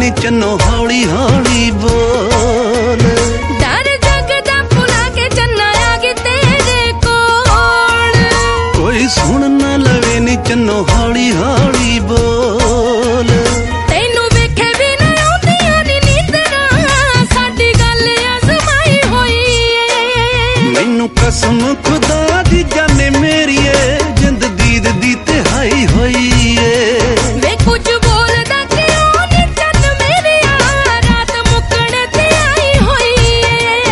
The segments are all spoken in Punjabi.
ਨੀ ਚੰਨੋ ਹੌਲੀ ਹੌਲੀ ਬੋਲ। ਡਰ ਜਗਦਾ ਭੁਲਾ ਕੇ ਚੰਨਾ ਆ ਗਈ ਤੇਰੇ ਕੋਲ। ਕੋਈ ਸੁਣ ਨਾ ਲਵੇ ਨੀ ਚੰਨੋ ਹੌਲੀ ਹੌਲੀ ਬੋਲ। ਤੈਨੂੰ ਵੇਖੇ ਵੀ ਨਾ ਆਉਂਦੀਆਂ ਨੀ ਨੀਂਦਰਾਂ, ਸਾਡੀ ਗੱਲ ਅਜ਼ਮਾਈ ਹੋਈ ਏ। ਮੈਨੂੰ ਕਸਮ ਖੁਦਾ ਦੀ ਜਾਨੇ ਮੇਰੀਏ, ਜਿੰਦ ਦੀਦ ਦੀ ਤਿਹਾਈ ਹੋਈ ਏ। ਵੇ ਕੁਝ ਬੋਲਦਾ ਕਿਉਂ ਨੀ ਚੰਨ ਮੇਰਿਆ, ਰਾਤ ਮੁੱਕਣ ਤੇ ਆਈ ਹੋਈ ਏ।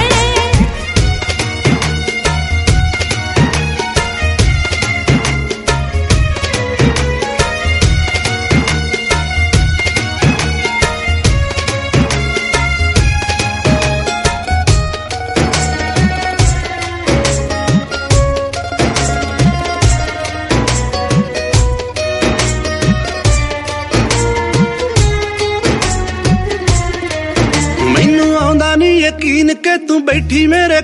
ਮੈਨੂੰ ਆਉਂਦਾ ਨੀ ਯਕੀਨ ਕਿ ਤੂੰ ਬੈਠੀ ਮੇਰੇ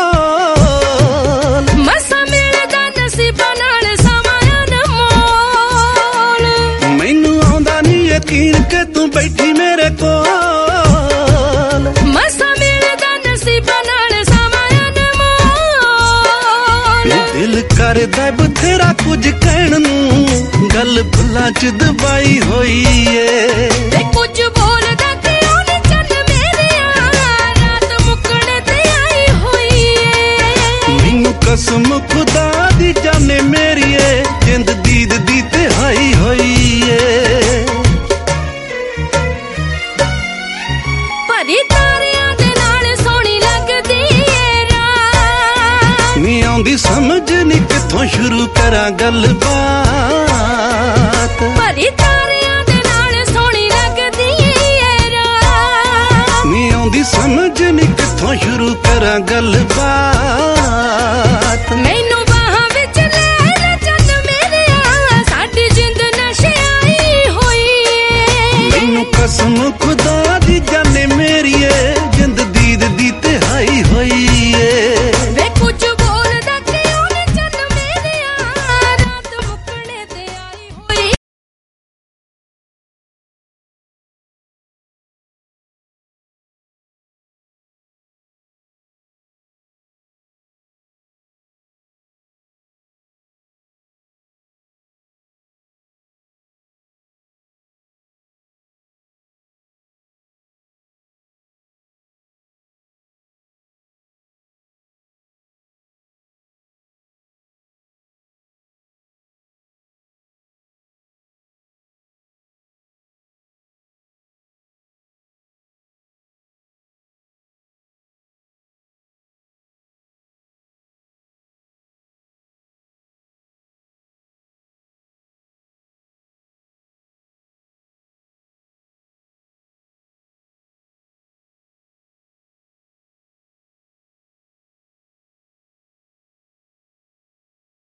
ਕੋਲ। ਮਸਾਂ ਮਿਲਦਾ ਨਸੀਬਾਂ ਨਾਲ ਸਮਾਂ ਅਨਮੋਲ। ਮੈਨੂੰ ਆਉਂਦਾ ਨੀ ਯਕੀਨ ਕਿ ਤੂੰ ਬੈਠੀ ਮੇਰੇ ਕੋਲ। ਮਸਾਂ ਮਿਲਦਾ ਨਸੀਬਾਂ ਨਾਲ ਸਮਾਂ ਅਨਮੋਲ। ਦਿਲ ਕਰਦਾ ਬਥੇਰਾ ਕੁਝ ਕਹਿਣ ਨੂੰ, ਗੱਲ ਫੁੱਲਾਂ ਚ ਦਬਾਈ ਹੋਈ ਏ। ਤੇ ਕੁਝ ਬੋਲਦਾ ਕਿਉਂ ਨੀ ਚੰਨ ਮੇਰਿਆ, ਰਾਤ ਮੁੱਕਣ ਤੇ ਆਈ ਹੋਈ ਏ। ਮੈਨੂੰ ਕਸਮ ਖੁਦਾ ਦੀ ਜਾਨੇ ਮੇਰੀਏ, ਜਿੰਦ ਦੀਦ ਦੀ ਤਿਹਾਈ ਹੋਈ ਏ। ਭਰੀ ਤਾਰਿਆਂ ਦੇ ਨਾਲ ਸੋਹਣੀ ਲੱਗਦੀ ਏ ਰਾਤ। ਨੀ ਆਉਂਦੀ ਸਮਝ ਨੀ ਕਿੱਥੋਂ ਸ਼ੁਰੂ ਕਰਾਂ ਗੱਲਬਾਤ। ਭਰੀ ਤਾਰਿਆਂ ਦੇ ਨਾਲ ਸੋਹਣੀ ਲੱਗਦੀ ਏ ਰਾਤ। ਨੀ ਆਉਂਦੀ ਸਮਝ ਨੀ ਕਿੱਥੋਂ ਸ਼ੁਰੂ ਕਰਾਂ ਗੱਲਬਾਤ। ਮੈਨੂੰ ਬਾਹਾਂ ਵਿੱਚ ਲੈ ਲੈ ਚੰਨ ਮੇਰਿਆ, ਸਾਡੀ ਜਿੰਦ ਨਸ਼ੇ ਆਈ ਹੋਈ ਏ। ਮੈਨੂੰ ਕਸਮ ਖੁਦਾ